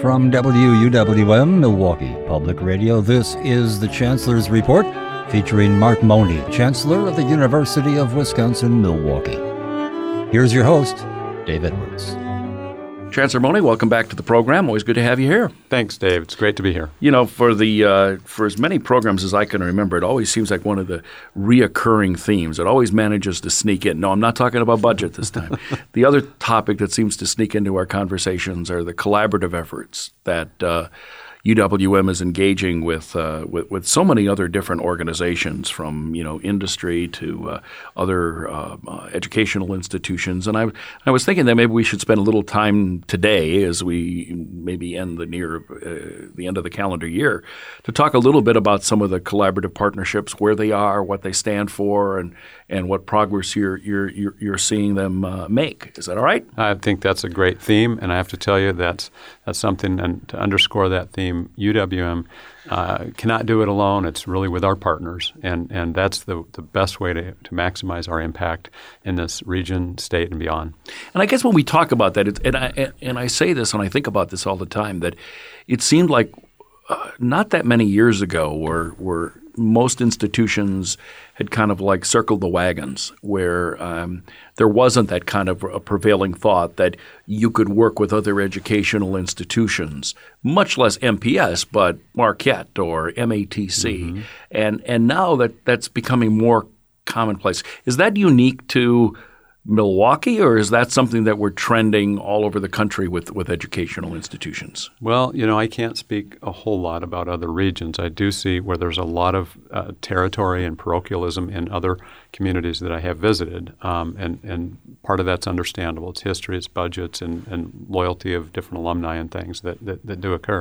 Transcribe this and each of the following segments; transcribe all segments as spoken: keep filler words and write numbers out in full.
From W U W M, Milwaukee Public Radio, this is the Chancellor's Report, featuring Mark Money, Chancellor of the University of Wisconsin-Milwaukee. Here's your host, Dave Edwards. Chancellor Money, welcome back to the program. Always good to have you here. Thanks, Dave. It's great to be here. You know, for the uh, for as many programs as I can remember, it always seems like one of the reoccurring themes. It always manages to sneak in. No, I'm not talking about budget this time. The other topic that seems to sneak into our conversations are the collaborative efforts that uh, U W M is engaging with, uh, with with so many other different organizations, from you know industry to uh, other uh, uh, educational institutions. And I I was thinking that maybe we should spend a little time today, as we maybe end the near uh, the end of the calendar year, to talk a little bit about some of the collaborative partnerships, where they are, what they stand for, and and what progress you're you're you're, you're seeing them uh, make. Is that all right? I think that's a great theme, and I have to tell you that's that's something. And to underscore that theme, U W M uh, cannot do it alone. It's really with our partners, and, and that's the, the best way to, to maximize our impact in this region, state, and beyond. And I guess when we talk about that, it's, and, I, and I say this and I think about this all the time, that it seemed like uh, not that many years ago where, where most institutions had kind of like circled the wagons, where um, there wasn't that kind of a prevailing thought that you could work with other educational institutions, much less M P S, but Marquette or M A T C. Mm-hmm. And and now that that's becoming more commonplace. Is that unique to Milwaukee, or is that something that we're trending all over the country with, with educational institutions? Well, you know, I can't speak a whole lot about other regions. I do see where there's a lot of uh, territory and parochialism in other communities that I have visited, um, and, and part of that's understandable. It's history, it's budgets, and, and loyalty of different alumni and things that, that, that do occur.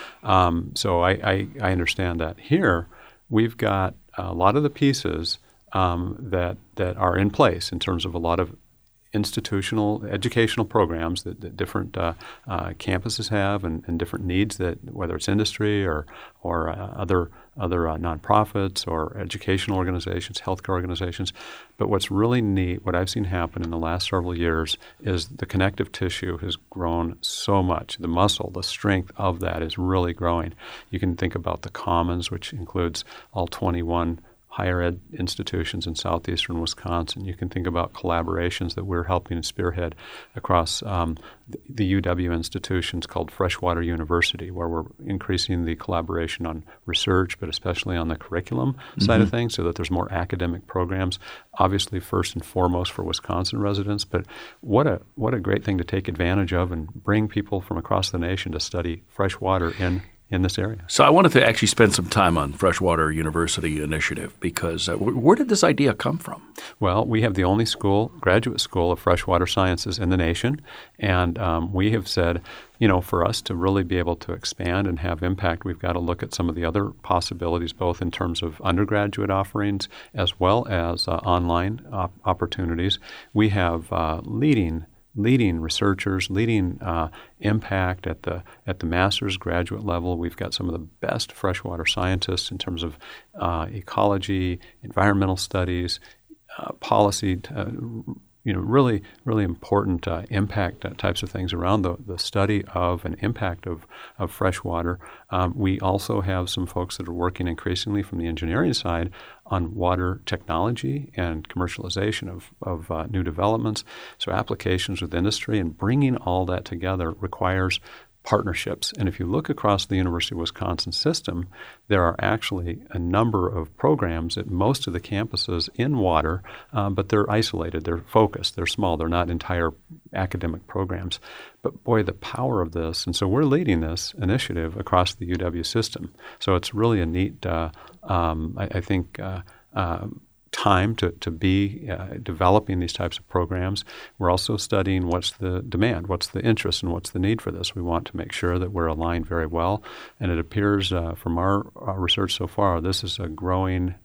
Um, so I, I, I understand that. Here, we've got a lot of the pieces Um, that that are in place in terms of a lot of institutional educational programs that, that different uh, uh, campuses have, and, and different needs, that whether it's industry or or uh, other other uh, nonprofits or educational organizations, healthcare organizations. But what's really neat, what I've seen happen in the last several years, is the connective tissue has grown so much. The muscle, the strength of that is really growing. You can think about the Commons, which includes all twenty-one higher ed institutions in southeastern Wisconsin. You can think about collaborations that we're helping to spearhead across um, the, the U W institutions called Freshwater University, where we're increasing the collaboration on research, but especially on the curriculum mm-hmm. side of things, so that there's more academic programs, obviously first and foremost for Wisconsin residents. But what a what a great thing to take advantage of and bring people from across the nation to study freshwater in in this area. So I wanted to actually spend some time on Freshwater University Initiative, because uh, w- where did this idea come from? Well, we have the only school, graduate school of freshwater sciences in the nation, and um, we have said, you know, for us to really be able to expand and have impact, we've got to look at some of the other possibilities, both in terms of undergraduate offerings as well as uh, online op- opportunities. We have uh, leading leading researchers, leading uh, impact at the at the master's graduate level. We've got some of the best freshwater scientists in terms of uh, ecology, environmental studies, uh, policy, uh, you know, really, really important uh, impact uh, types of things around the, the study of and impact of, of freshwater. Um, we also have some folks that are working increasingly from the engineering side on water technology and commercialization of, of uh, new developments. So applications with industry, and bringing all that together requires partnerships. And if you look across the University of Wisconsin system, there are actually a number of programs at most of the campuses in water, um, but they're isolated, they're focused, they're small, they're not entire academic programs. But boy, the power of this, and so we're leading this initiative across the U W system. So it's really a neat, uh, um, I, I think, uh, uh, time to, to be uh, developing these types of programs. We're also studying what's the demand, what's the interest, and what's the need for this. We want to make sure that we're aligned very well. And it appears uh, from our, our research so far, this is a growing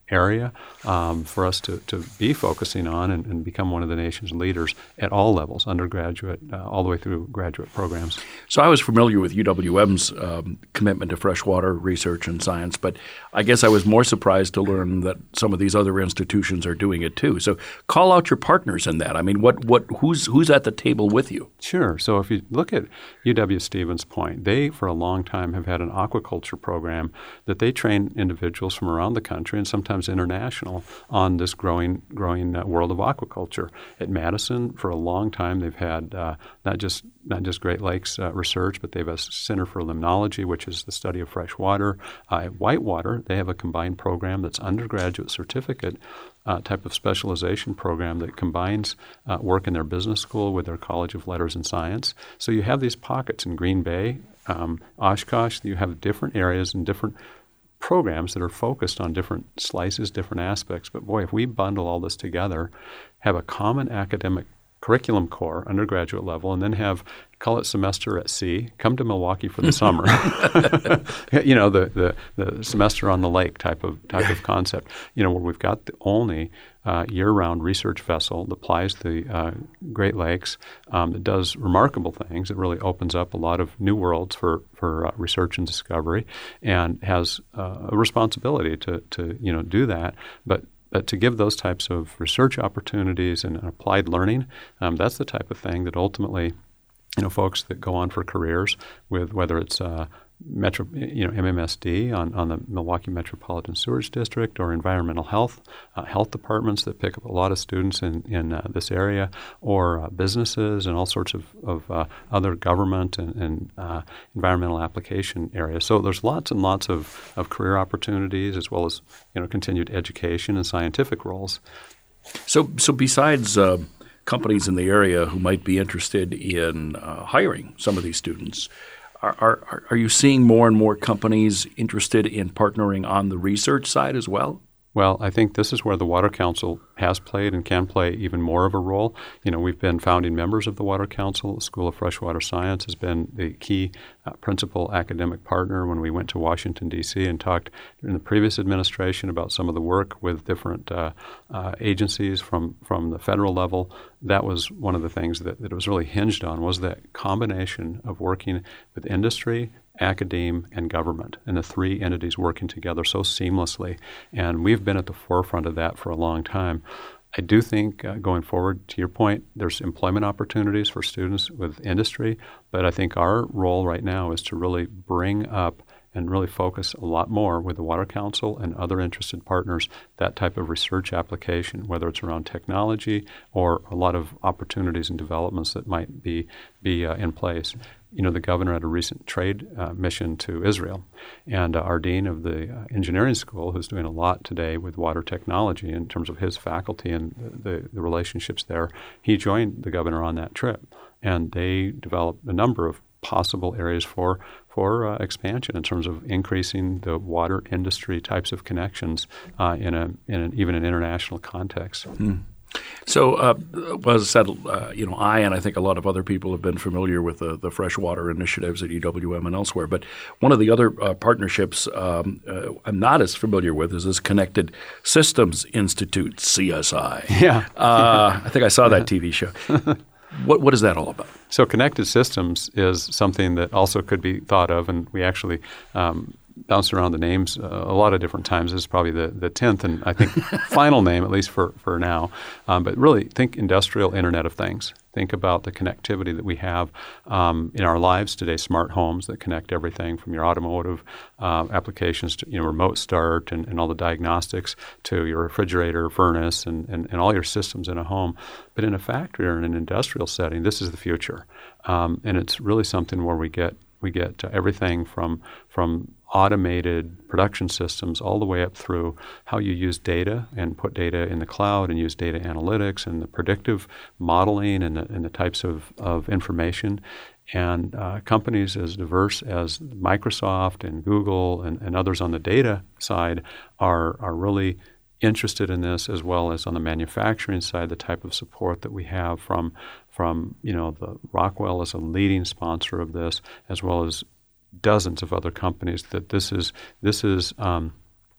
area um, for us to, to be focusing on and, and become one of the nation's leaders at all levels, undergraduate, uh, all the way through graduate programs. So I was familiar with U W M's um, commitment to freshwater research and science, but I guess I was more surprised to learn that some of these other institutions are doing it too. So call out your partners in that. I mean, what what who's who's at the table with you? Sure. So if you look at U W Stevens Point, they for a long time have had an aquaculture program that they train individuals from around the country and sometimes international on this growing growing uh, world of aquaculture. At Madison, for a long time, they've had uh, not just not just Great Lakes uh, research, but they have a Center for Limnology, which is the study of fresh water. Uh, at Whitewater, they have a combined program that's undergraduate certificate uh, type of specialization program that combines uh, work in their business school with their College of Letters and Science. So you have these pockets in Green Bay, um, Oshkosh. You have different areas and different programs that are focused on different slices, different aspects. But boy, if we bundle all this together, have a common academic curriculum core, undergraduate level, and then have, call it semester at sea, come to Milwaukee for the summer. you know, the, the, the semester on the lake type of type of concept, you know, where we've got the only uh, year-round research vessel that plies the uh, Great Lakes, um, that does remarkable things. It really opens up a lot of new worlds for, for uh, research and discovery, and has uh, a responsibility to, to, you know, do that. But But to give those types of research opportunities and applied learning, um, that's the type of thing that ultimately, you know, folks that go on for careers with, whether it's uh, Metro, you know, M M S D on, on the Milwaukee Metropolitan Sewerage District, or environmental health, uh, health departments that pick up a lot of students in, in uh, this area, or uh, businesses and all sorts of, of uh, other government and, and uh, environmental application areas. So there's lots and lots of, of career opportunities, as well as, you know, continued education and scientific roles. So, so besides uh, companies in the area who might be interested in uh, hiring some of these students, Are, are are you seeing more and more companies interested in partnering on the research side as well? Well, I think this is where the Water Council has played and can play even more of a role. You know, we've been founding members of the Water Council. The School of Freshwater Science has been the key uh, principal academic partner when we went to Washington, D C and talked in the previous administration about some of the work with different uh, uh, agencies from, from the federal level. That was one of the things that, that it was really hinged on, was that combination of working with industry, academe, and government, and the three entities working together so seamlessly. And we've been at the forefront of that for a long time. I do think uh, going forward, to your point, there's employment opportunities for students with industry, but I think our role right now is to really bring up and really focus a lot more with the Water Council and other interested partners, that type of research application, whether it's around technology or a lot of opportunities and developments that might be, be uh, in place. You know, the governor had a recent trade uh, mission to Israel, and uh, our dean of the uh, engineering school, who's doing a lot today with water technology in terms of his faculty and the, the relationships there, he joined the governor on that trip, and they developed a number of possible areas for for uh, expansion in terms of increasing the water industry types of connections uh, in a in an, even an international context. Mm. So, uh, well, as I said, uh, you know, I and I think a lot of other people have been familiar with the, the freshwater initiatives at U W M and elsewhere. But one of the other uh, partnerships um, uh, I'm not as familiar with is this Connected Systems Institute, C S I. Yeah. Uh, I think I saw that T V show. What what is that all about? So Connected Systems is something that also could be thought of, and we actually um, bounced around the names uh, a lot of different times. This is probably the, the tenth and I think final name, at least for, for now. Um, but really think industrial Internet of Things. Think about the connectivity that we have um, in our lives today, smart homes that connect everything from your automotive uh, applications to, you know, remote start and, and all the diagnostics to your refrigerator, furnace, and, and, and all your systems in a home. But in a factory or in an industrial setting, this is the future. Um, and it's really something where we get we get uh, everything from from automated production systems all the way up through how you use data and put data in the cloud and use data analytics and the predictive modeling and the, and the types of, of information. And uh, companies as diverse as Microsoft and Google and, and others on the data side are are really interested in this, as well as on the manufacturing side, the type of support that we have from from you know the Rockwell as a leading sponsor of this, as well as dozens of other companies. That this is this is um,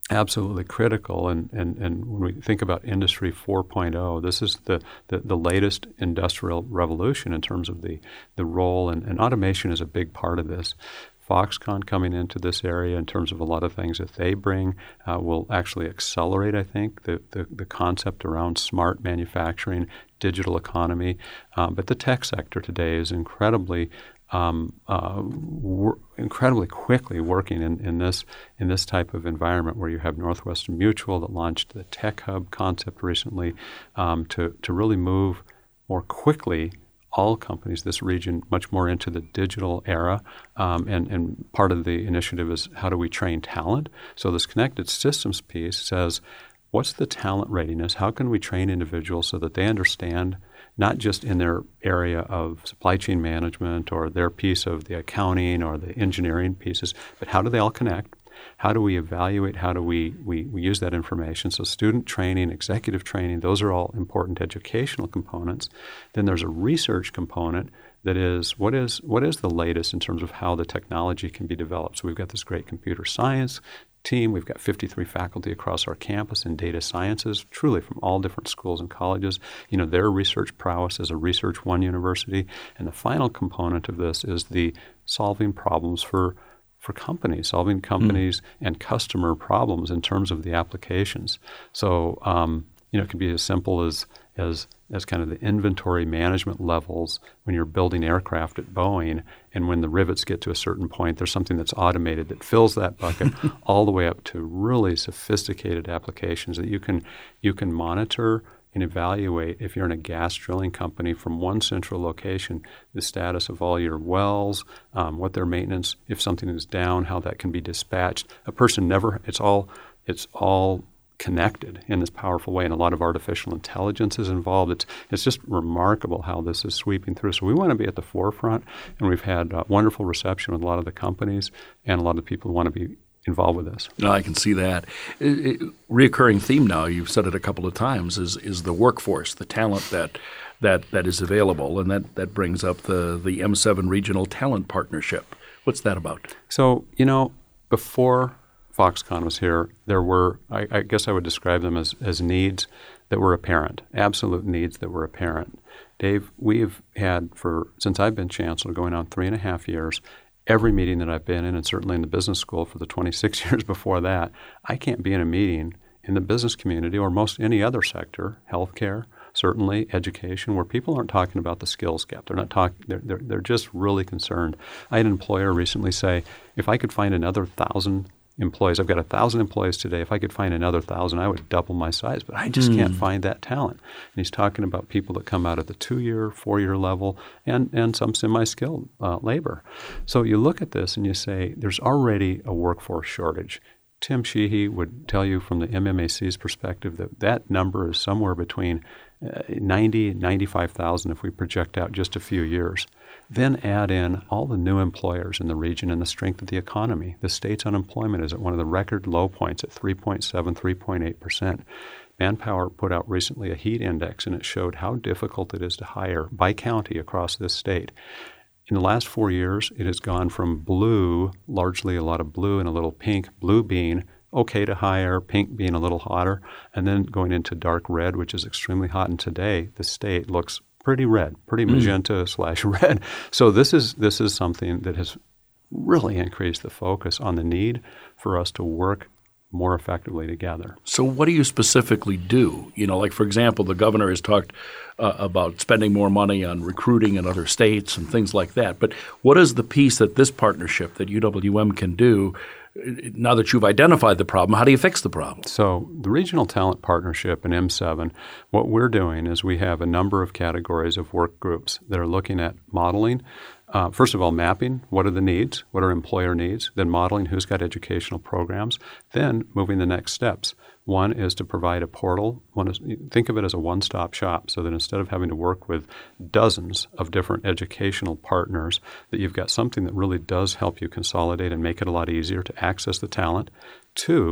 absolutely critical. And, and, and when we think about Industry four point oh, this is the, the, the latest industrial revolution in terms of the, the role, and, and automation is a big part of this. Foxconn coming into this area in terms of a lot of things that they bring uh, will actually accelerate, I think, the, the, the concept around smart manufacturing, digital economy. Uh, but the tech sector today is incredibly um, uh, wor- incredibly quickly working in, in this in this type of environment where you have Northwestern Mutual that launched the Tech Hub concept recently um, to, to really move more quickly all companies, this region, much more into the digital era. Um, and, and part of the initiative is how do we train talent? So this connected systems piece says, what's the talent readiness? How can we train individuals so that they understand not just in their area of supply chain management or their piece of the accounting or the engineering pieces, but how do they all connect? How do we evaluate? How do we, we, we use that information? So student training, executive training, those are all important educational components. Then there's a research component that is what is what is the latest in terms of how the technology can be developed. So we've got this great computer science team. We've got fifty-three faculty across our campus in data sciences, truly from all different schools and colleges. You know, their research prowess as a Research One university. And the final component of this is the solving problems for for companies, solving companies mm. and customer problems in terms of the applications. So, um, you know, it can be as simple as, as as kind of the inventory management levels when you're building aircraft at Boeing, and when the rivets get to a certain point, there's something that's automated that fills that bucket all the way up to really sophisticated applications that you can you can monitor and evaluate, if you're in a gas drilling company, from one central location, the status of all your wells, um, what their maintenance, if something is down, how that can be dispatched. A person never, it's all, it's all connected in this powerful way, and a lot of artificial intelligence is involved. It's, it's just remarkable how this is sweeping through. So we want to be at the forefront, and we've had uh, wonderful reception with a lot of the companies and a lot of the people who want to be involved with this. No, I can see that. It, it, reoccurring theme now, you've said it a couple of times, is is the workforce, the talent that that that is available, and that, that brings up the, the M seven Regional Talent Partnership. What's that about? So, you know, before Foxconn was here, there were, I, I guess I would describe them as, as needs that were apparent, absolute needs that were apparent. Dave, we've had for, since I've been chancellor, going on three and a half years, every meeting that I've been in, and certainly in the business school for the twenty-six years before that, I can't be in a meeting in the business community or most any other sector, healthcare, certainly education, where people aren't talking about the skills gap. They're not talking. They're, they're they're just really concerned. I had an employer recently say, if I could find another thousand employees, I've got a thousand employees today. If I could find another thousand, I would double my size. But I just mm. can't find that talent. And he's talking about people that come out at the two-year, four-year level, and and some semi-skilled uh, labor. So you look at this and you say, there's already a workforce shortage. Tim Sheehy would tell you from the M M A C's perspective that that number is somewhere between uh, ninety and ninety-five thousand if we project out just a few years. Then add in all the new employers in the region and the strength of the economy. The state's unemployment is at one of the record low points at three point seven, three point eight percent. Manpower put out recently a heat index, and it showed how difficult it is to hire by county across this state. In the last four years, it has gone from blue, largely a lot of blue and a little pink, blue being okay to hire, pink being a little hotter, and then going into dark red, which is extremely hot. And today, the state looks pretty red, pretty magenta mm. slash red. So this is this is something that has really increased the focus on the need for us to work more effectively together. So what do you specifically do? You know, like, for example, the governor has talked uh, about spending more money on recruiting in other states and things like that. But what is the piece that this partnership that U W M can do now that you've identified the problem? How do you fix the problem? So the Regional Talent Partnership in M seven, what we're doing is we have a number of categories of work groups that are looking at modeling. Uh, first of all, mapping, what are the needs, what are employer needs, then modeling who's got educational programs, then moving the next steps. One is to provide a portal. One is, think of it as a one-stop shop, so that instead of having to work with dozens of different educational partners, that you've got something that really does help you consolidate and make it a lot easier to access the talent. Two,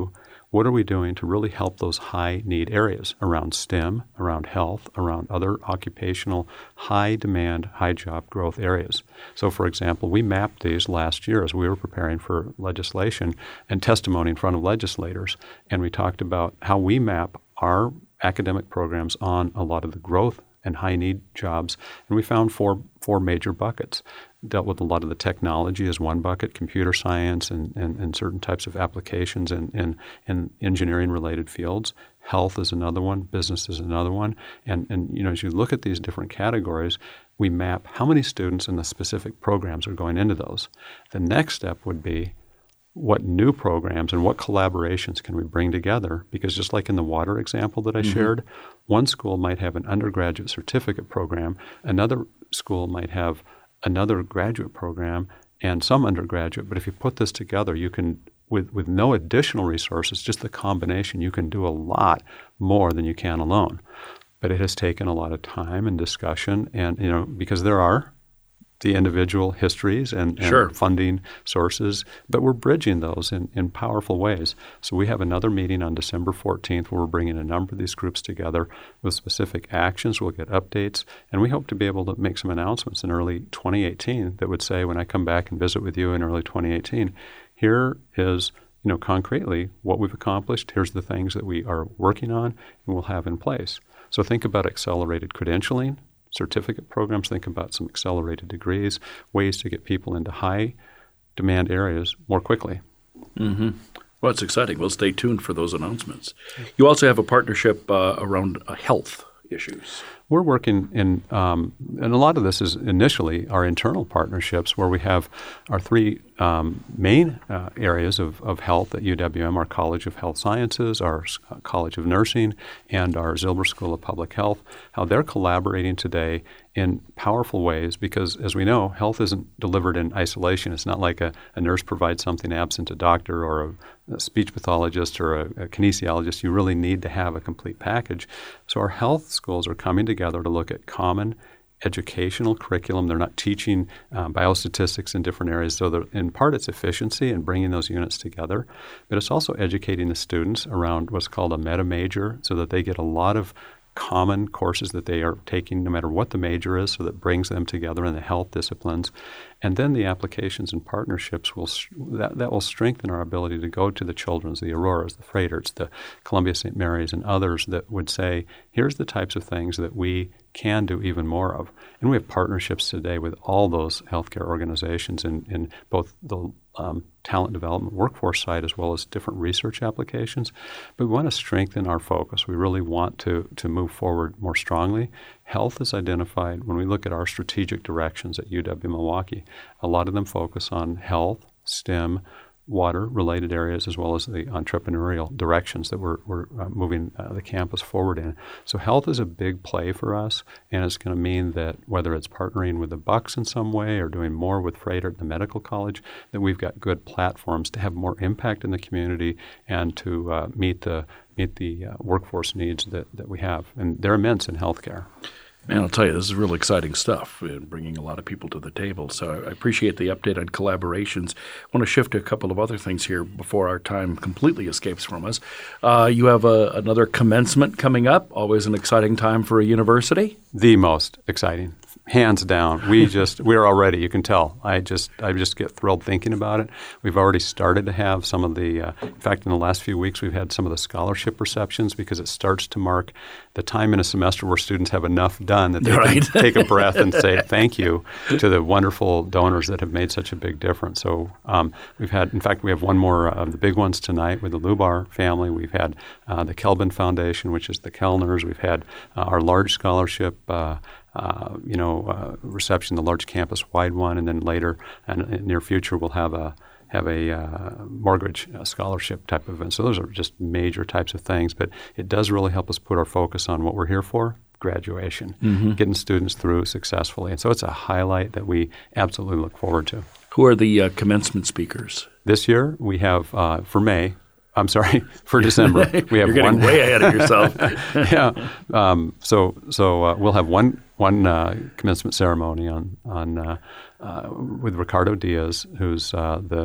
what are we doing to really help those high-need areas around STEM, around health, around other occupational, high-demand, high-job growth areas? So, for example, we mapped these last year as we were preparing for legislation and testimony in front of legislators, and we talked about how we map our academic programs on a lot of the growth and high-need jobs, and we found four four major buckets. Dealt with a lot of the technology as one bucket, computer science and, and, and certain types of applications in, in, in engineering-related fields. Health is another one. Business is another one. And, and you know, as you look at these different categories, we map how many students in the specific programs are going into those. The next step would be what new programs and what collaborations can we bring together? Because just like in the water example that I mm-hmm. shared, one school might have an undergraduate certificate program, another school might have another graduate program and some undergraduate. But if you put this together, you can, with, with no additional resources, just the combination, you can do a lot more than you can alone. But it has taken a lot of time and discussion, and you know, because there are the individual histories and, and sure. funding sources, but we're bridging those in, in powerful ways. So we have another meeting on December fourteenth where we're bringing a number of these groups together with specific actions. We'll get updates, and we hope to be able to make some announcements in early twenty eighteen that would say, when I come back and visit with you in early twenty eighteen, here is, you know, concretely what we've accomplished. Here's the things that we are working on and we'll have in place. So think about accelerated credentialing, certificate programs, think about some accelerated degrees, ways to get people into high demand areas more quickly. Mm-hmm. Well, it's exciting. We'll stay tuned for those announcements. You also have a partnership uh, around uh, health issues. We're working in, um, and a lot of this is initially our internal partnerships where we have our three um, main uh, areas of, of health at U W M, our College of Health Sciences, our uh, College of Nursing, and our Zilber School of Public Health, how they're collaborating today in powerful ways because, as we know, health isn't delivered in isolation. It's not like a, a nurse provides something absent a doctor or a, a speech pathologist or a, a kinesiologist. You really need to have a complete package. So our health schools are coming together to look at common educational curriculum. They're not teaching uh, biostatistics in different areas. So in part it's efficiency and bringing those units together, but it's also educating the students around what's called a meta major so that they get a lot of common courses that they are taking no matter what the major is, so that brings them together in the health disciplines. And then the applications and partnerships will that, that will strengthen our ability to go to the Children's, the Auroras, the Freighterts, the Columbia Saint Mary's, and others that would say, here's the types of things that we can do even more of. And we have partnerships today with all those healthcare organizations in, in both the um, talent development workforce side as well as different research applications. But we want to strengthen our focus. We really want to, to move forward more strongly. Health is identified when we look at our strategic directions at U W Milwaukee. A lot of them focus on health, STEM, water-related areas, as well as the entrepreneurial directions that we're, we're uh, moving uh, the campus forward in. So health is a big play for us, and it's going to mean that whether it's partnering with the Bucks in some way or doing more with Freighter at the medical college, that we've got good platforms to have more impact in the community and to uh, meet the meet the uh, workforce needs that, that we have. And they're immense in healthcare. Man, I'll tell you, this is really exciting stuff, uh, bringing a lot of people to the table. So I appreciate the update on collaborations. I want to shift to a couple of other things here before our time completely escapes from us. Uh, you have a, another commencement coming up, always an exciting time for a university. The most exciting. Hands down. We just, we're already, you can tell. I just I just get thrilled thinking about it. We've already started to have some of the, uh, in fact, in the last few weeks, we've had some of the scholarship receptions because it starts to mark the time in a semester where students have enough done that they right. can take a breath and say thank you to the wonderful donors that have made such a big difference. So um, we've had, in fact, we have one more of the big ones tonight with the Lubar family. We've had uh, the Kelvin Foundation, which is the Kellners. We've had uh, our large scholarship uh, Uh, you know, uh, reception, the large campus-wide one, and then later, and in the near future, we'll have a have a uh, mortgage uh, scholarship type of event. So those are just major types of things, but it does really help us put our focus on what we're here for, graduation, mm-hmm. getting students through successfully. And so it's a highlight that we absolutely look forward to. Who are the uh, commencement speakers? This year, we have, uh, for May, I'm sorry, for December. We have You're getting one, way ahead of yourself. yeah. Um, so so uh, we'll have one one uh, commencement ceremony on on uh, uh, with Ricardo Diaz, who's uh, the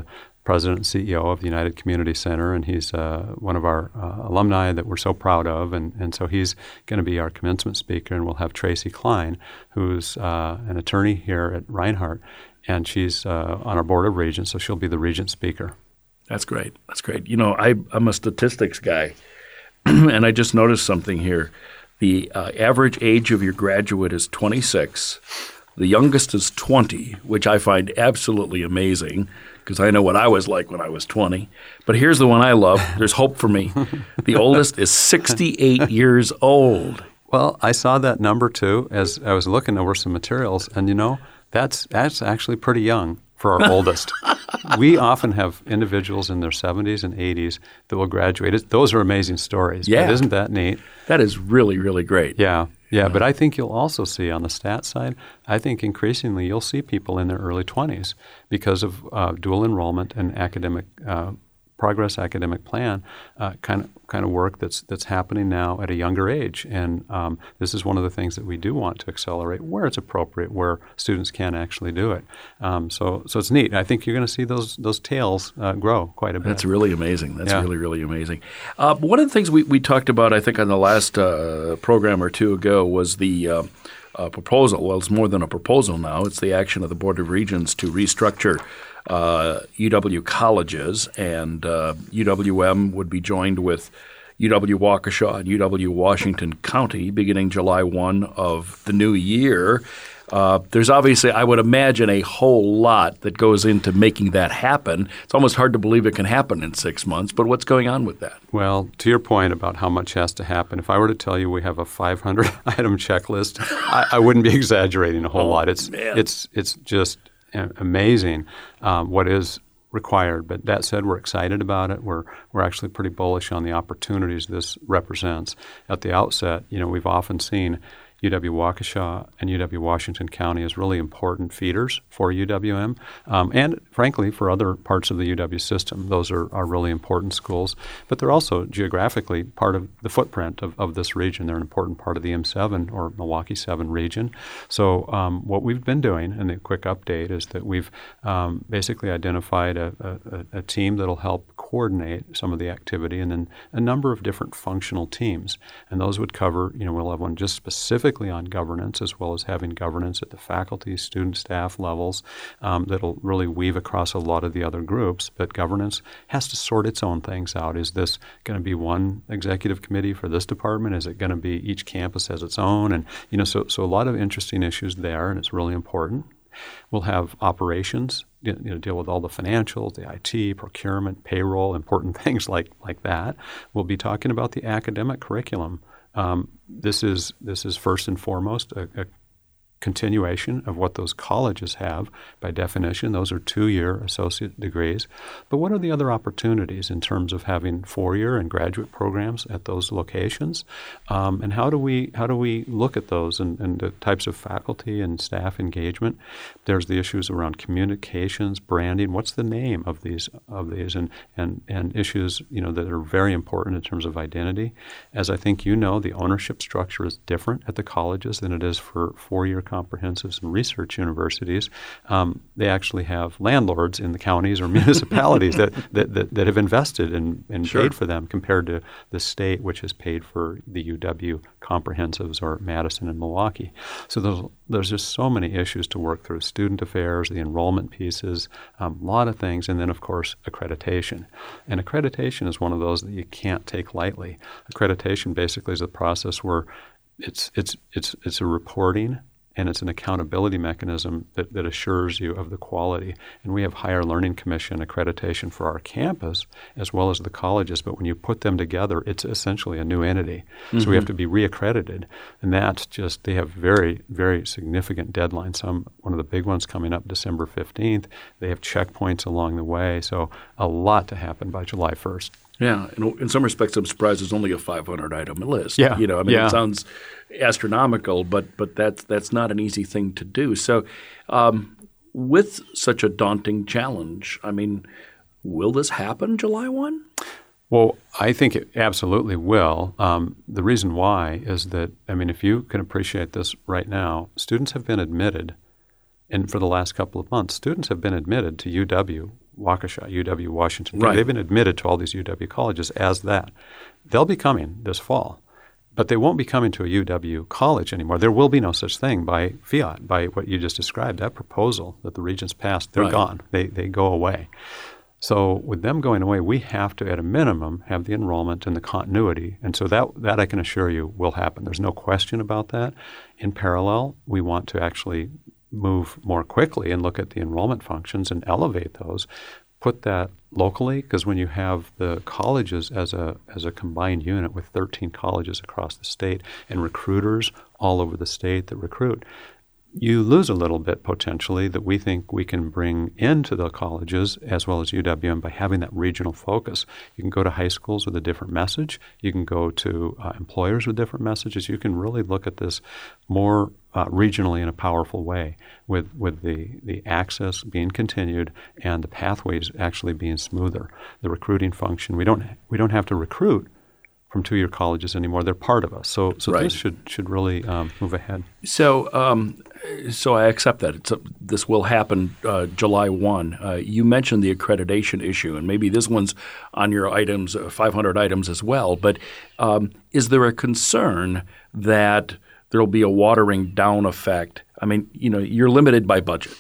president and C E O of the United Community Center, and he's uh, one of our uh, alumni that we're so proud of. And, and so he's going to be our commencement speaker, and we'll have Tracy Klein, who's uh, an attorney here at Reinhardt, and she's uh, on our board of regents, so she'll be the regent speaker. That's great. That's great. You know, I, I'm a statistics guy, and I just noticed something here. The uh, average age of your graduate is twenty-six. The youngest is twenty, which I find absolutely amazing because I know what I was like when I was twenty. But here's the one I love. There's hope for me. The oldest is sixty-eight years old. Well, I saw that number too as I was looking over some materials, and you know, that's that's actually pretty young for our oldest. We often have individuals in their seventies and eighties that will graduate. It, those are amazing stories. Yeah. But isn't that neat? That is really, really great. Yeah. Yeah, but I think you'll also see on the stat side, I think increasingly you'll see people in their early twenties because of uh, dual enrollment and academic uh, progress academic plan uh, kind of kind of work that's that's happening now at a younger age. And um, this is one of the things that we do want to accelerate where it's appropriate, where students can actually do it. Um, so so it's neat. I think you're going to see those those tails uh, grow quite a bit. That's really amazing. That's Yeah. really, really amazing. Uh, one of the things we, we talked about, I think, on the last uh, program or two ago was the uh, uh, proposal. Well, it's more than a proposal now. It's the action of the Board of Regents to restructure uh, U W colleges, and uh, U W M would be joined with U W Waukesha and U W Washington County beginning July first of the new year. Uh, there's obviously, I would imagine, a whole lot that goes into making that happen. It's almost hard to believe it can happen in six months, but what's going on with that? Well, to your point about how much has to happen, if I were to tell you we have a five hundred item checklist, I, I wouldn't be exaggerating a whole Oh, lot. It's man. it's it's just amazing um, what is required. But that said, we're excited about it. We're we're actually pretty bullish on the opportunities this represents. At the outset, you know, we've often seen U W Waukesha and U W Washington County as really important feeders for U W M, um, and frankly for other parts of the U W system. Those are, are really important schools, but they're also geographically part of the footprint of, of this region. They're an important part of the M seven or Milwaukee seven region. So um, what we've been doing, and the quick update, is that we've um, basically identified a, a, a team that'll help coordinate some of the activity, and then a number of different functional teams. And those would cover, you know, we'll have one just specific on governance, as well as having governance at the faculty, student, staff levels um, that'll really weave across a lot of the other groups. But governance has to sort its own things out. Is this going to be one executive committee for this department? Is it going to be each campus has its own? And you know, so so a lot of interesting issues there, and it's really important. We'll have operations, you know, deal with all the financials, the I T, procurement, payroll, important things like like that. We'll be talking about the academic curriculum. Um, this is this is first and foremost a, a continuation of what those colleges have. By definition, those are two-year associate degrees. But what are the other opportunities in terms of having four-year and graduate programs at those locations? Um, and how do we how do we look at those and, and the types of faculty and staff engagement? There's the issues around communications, branding. What's the name of these of these and and and issues, you know, that are very important in terms of identity. As I think you know, the ownership structure is different at the colleges than it is for four-year comprehensives and research universities. Um, they actually have landlords in the counties or municipalities that, that, that, that have invested and, and Sure. paid for them, compared to the state, which has paid for the U W comprehensives or Madison and Milwaukee. So there's, there's just so many issues to work through: student affairs, the enrollment pieces, um, a lot of things, and then, of course, accreditation. And accreditation is one of those that you can't take lightly. Accreditation basically is a process where it's it's it's it's a reporting and it's an accountability mechanism that, that assures you of the quality. And we have Higher Learning Commission accreditation for our campus as well as the colleges, but when you put them together, it's essentially a new entity. Mm-hmm. So we have to be reaccredited. And that's just, they have very, very significant deadlines. Some, one of the big ones coming up December fifteenth. They have checkpoints along the way. So a lot to happen by July first. Yeah, in, in some respects, I'm surprised it's only a five hundred item list. Yeah, you know, I mean, yeah. It sounds astronomical, but but that's that's not an easy thing to do. So, um, with such a daunting challenge, I mean, will this happen July first? Well, I think it absolutely will. Um, the reason why is that, I mean, if you can appreciate this right now, students have been admitted, and for the last couple of months, students have been admitted to U W Waukesha, U W Washington. Right. They've been admitted to all these U W colleges as that. They'll be coming this fall. But they won't be coming to a U W college anymore. There will be no such thing by fiat, by what you just described. That proposal that the regents passed, they're right. gone. They they go away. So with them going away, we have to, at a minimum, have the enrollment and the continuity. And so that that I can assure you will happen. There's no question about that. In parallel, we want to actually move more quickly and look at the enrollment functions and elevate those. Put that locally, because when you have the colleges as a as a combined unit with thirteen colleges across the state and recruiters all over the state that recruit, you lose a little bit potentially that we think we can bring into the colleges as well as U W M by having that regional focus. You can go to high schools with a different message. You can go to uh, employers with different messages. You can really look at this more uh, regionally in a powerful way with, with the, the access being continued and the pathways actually being smoother. The recruiting function, we don't we don't have to recruit from two-year colleges anymore. They're part of us. So so right. this should should really um, move ahead. So um, so I accept that. It's a, this will happen uh, July first. Uh, you mentioned the accreditation issue, and maybe this one's on your items, uh, five hundred items as well. But um, is there a concern that there will be a watering down effect? I mean, you know, you're limited by budget.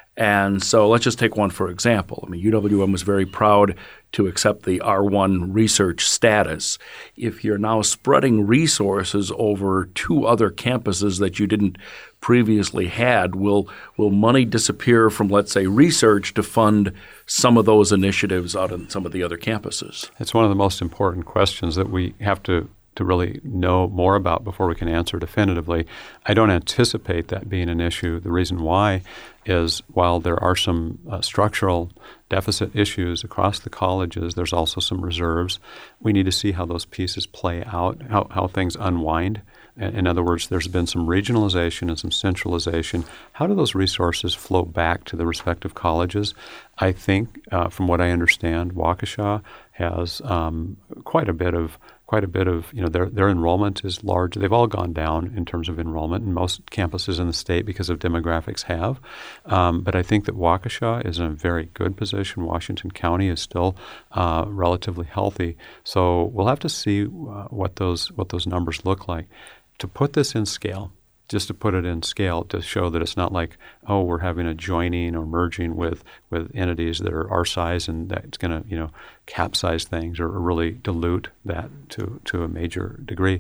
And so let's just take one for example. I mean, U W M was very proud to accept the R one research status. If you're now spreading resources over two other campuses that you didn't previously had, will will money disappear from, let's say, research to fund some of those initiatives out on some of the other campuses? It's one of the most important questions that we have to to really know more about before we can answer definitively. I don't anticipate that being an issue. The reason why is while there are some uh, structural deficit issues across the colleges, there's also some reserves. We need to see how those pieces play out, how, how things unwind. In other words, there's been some regionalization and some centralization. How do those resources flow back to the respective colleges? I think, uh, from what I understand, Waukesha has um, quite a bit of quite a bit of, you know, their their enrollment is large. They've all gone down in terms of enrollment, and most campuses in the state because of demographics have. Um, but I think that Waukesha is in a very good position. Washington County is still uh, relatively healthy. So we'll have to see uh, what those what those numbers look like. To put this in scale, just to put it in scale to show that it's not like, oh, we're having a joining or merging with, with entities that are our size and that's going to, you know, capsize things or really dilute that to, to a major degree.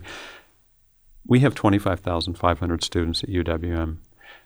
We have twenty-five thousand five hundred students at U W M.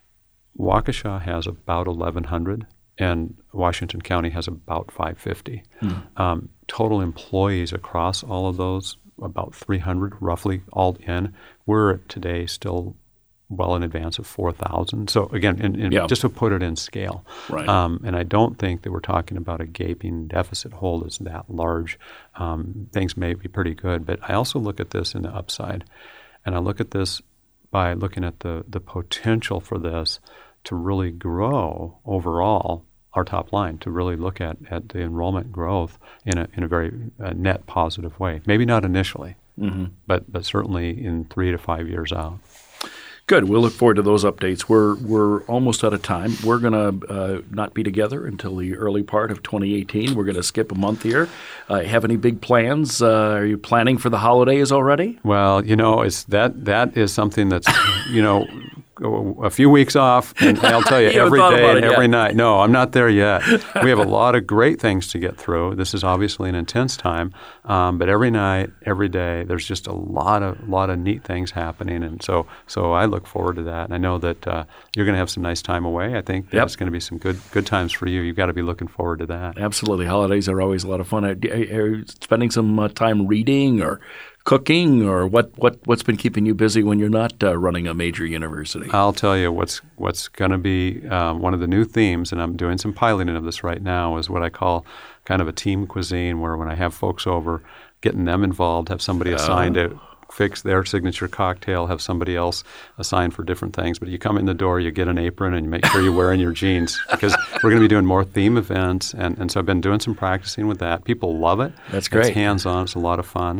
Waukesha has about eleven hundred and Washington County has about five hundred fifty. Mm. Um, total employees across all of those, about three hundred roughly all in. We're today still well in advance of four thousand. So again, in, in, yeah. just to put it in scale. Right. Um, and I don't think that we're talking about a gaping deficit hole that's that large. Um, things may be pretty good, but I also look at this in the upside. And I look at this by looking at the, the potential for this to really grow overall our top line, to really look at, at the enrollment growth in a in a very uh, net positive way. Maybe not initially, mm-hmm. but but certainly in three to five years out. Good. We'll look forward to those updates. We're we're almost out of time. We're going to uh, not be together until the early part of twenty eighteen. We're going to skip a month here. Uh, have any big plans? Uh, are you planning for the holidays already? Well, you know, it's that that is something that's, you know, a few weeks off, and I'll tell you, you every day and every yet. night. No, I'm not there yet. We have a lot of great things to get through. This is obviously an intense time, um, but every night, every day, there's just a lot of lot of neat things happening, and so so I look forward to that. And I know that uh, you're going to have some nice time away. I think yep. it's going to be some good good times for you. You've got to be looking forward to that. Absolutely, holidays are always a lot of fun. Are you spending some uh, time reading or cooking, or what, what, what's been keeping you busy when you're not uh, running a major university? I'll tell you what's what's going to be um, one of the new themes, and I'm doing some piloting of this right now, is what I call kind of a team cuisine, where when I have folks over, getting them involved, have somebody assigned oh. to fix their signature cocktail, have somebody else assigned for different things. But you come in the door, you get an apron, and you make sure you're wearing your jeans, because we're going to be doing more theme events. And, and so I've been doing some practicing with that. People love it. That's great. It's hands-on. It's a lot of fun.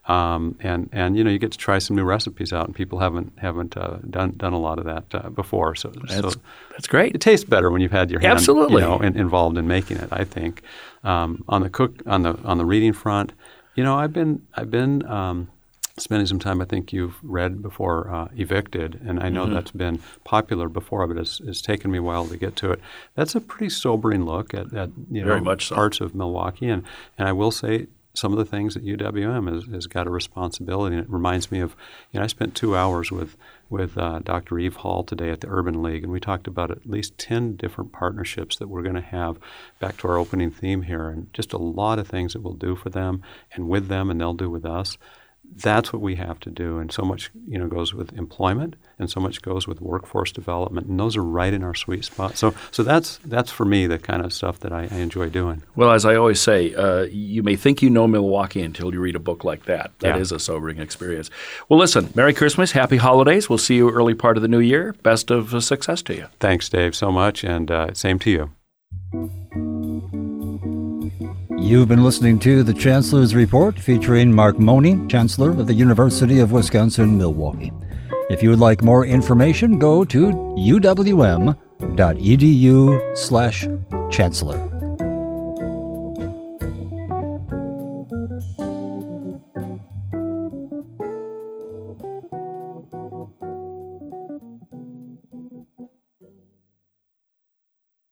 Um, and, and you know, you get to try some new recipes out, and people haven't haven't uh, done done a lot of that uh, before. So that's, so that's great. It tastes better when you've had your hand Absolutely. you know, in, involved in making it, I think. Um, on the cook on the on the reading front, you know, I've been I've been um, spending some time. I think you've read before uh, Evicted, and I know mm-hmm. that's been popular before, but it's, it's taken me a while to get to it. That's a pretty sobering look at, at you Very know much so. parts of Milwaukee, and and I will say, some of the things that U W M has, has got a responsibility. And it reminds me of, you know, I spent two hours with with uh, Doctor Eve Hall today at the Urban League, and we talked about at least ten different partnerships that we're going to have, back to our opening theme here, and just a lot of things that we'll do for them and with them, and they'll do with us. That's what we have to do, and so much, you know, goes with employment, and so much goes with workforce development, and those are right in our sweet spot. So, so that's that's for me the kind of stuff that I, I enjoy doing. Well, as I always say, uh, you may think you know Milwaukee until you read a book like that. That Yeah. is a sobering experience. Well, listen, Merry Christmas, Happy Holidays. We'll see you early part of the new year. Best of uh, success to you. Thanks, Dave, so much, and uh, same to you. You've been listening to The Chancellor's Report, featuring Mark Money, Chancellor of the University of Wisconsin-Milwaukee. If you would like more information, go to u w m dot e d u slash chancellor.